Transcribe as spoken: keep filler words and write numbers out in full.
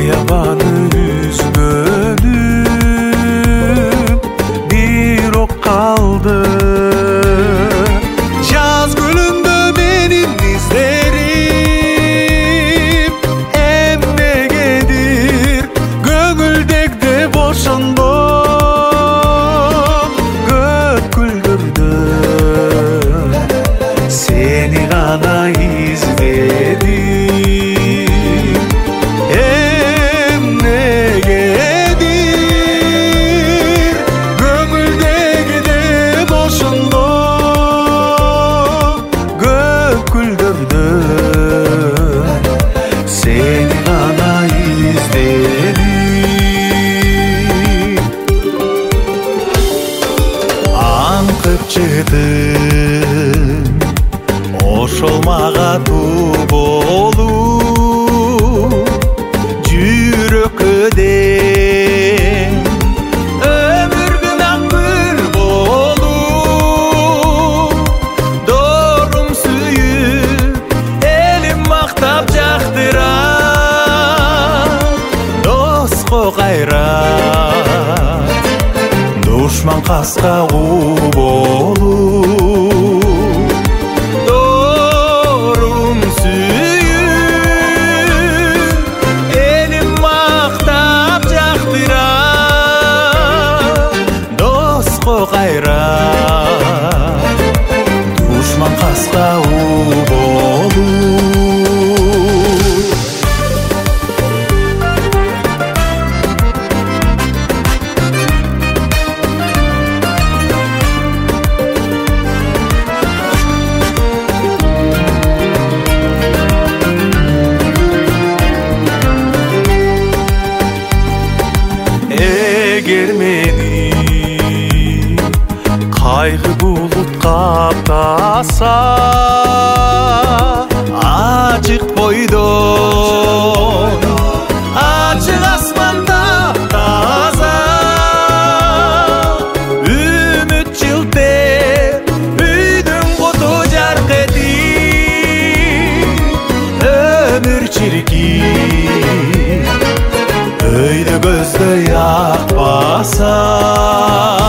аябаны үзбөдүм, бирок калды. Жаз гүлүндө менин излерим, эмнегедир көңүлдөгдө бошондо, көп күлдүрдү сени гана изледим. Чыдым ошол мага туу болуп, жүрөккө дем өмүргүнөн бир болуп, дорум сүйүп элим мактап жактырат, доско кайрат, душман каска куу болуп, дорум сүйүп элим мактап жактырат, доско кайрат, душман каска куу болуп. Эгер мени кайгы булут каптаса, ачык бойдон ачык асманда таза, үмүт жылтеп үйдүн куту жарк этип, өмүр чиркин өйдө көздөй акпаса.